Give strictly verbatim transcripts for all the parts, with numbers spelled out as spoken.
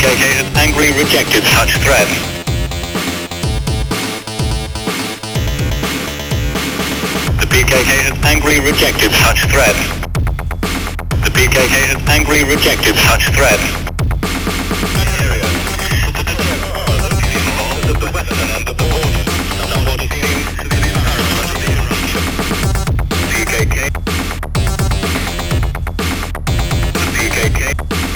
K K has angrily rejected such threat. The P K K has angrily rejected such threat. The P K K has angrily rejected such threat. The weapon and the border. Somebody seems to be under the eruption. P K K. The P K K.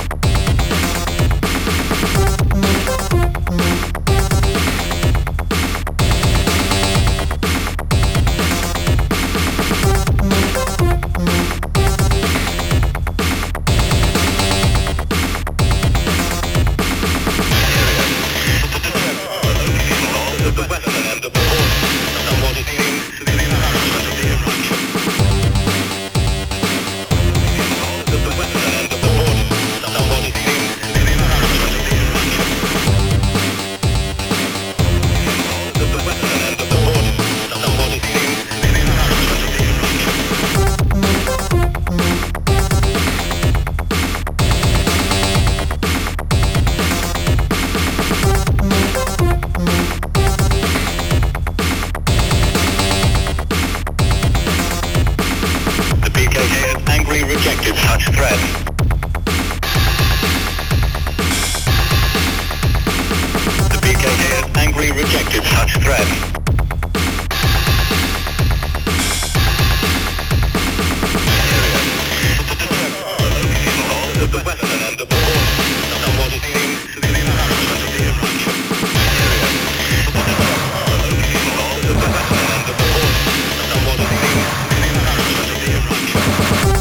Rejected such threat. The P K K has angrily rejected such threat. The weapon and the border. Somebody seems to be under the eruption. The weapon and the border. Somebody seems to be under the eruption.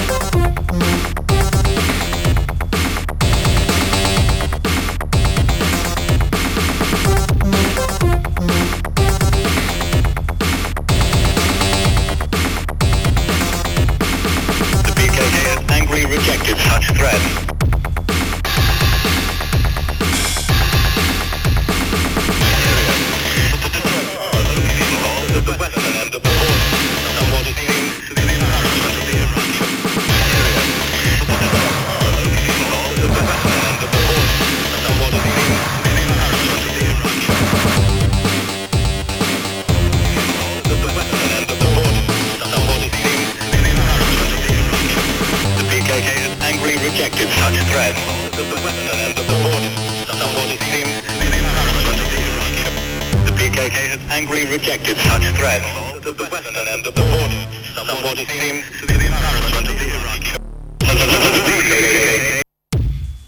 Rejected such threat. The weapon and the border. Somebody seems to be under the eruption. The weapon and the border. Somebody seems to be under the eruption. The weapon and the border. Somebody seems to be under the eruption. The P K K has angrily rejected such threat. The weapon and the border. Somebody seems to be under the eruption. The P K K has angrily rejected such threat. The weapon and the border. Somebody seems to be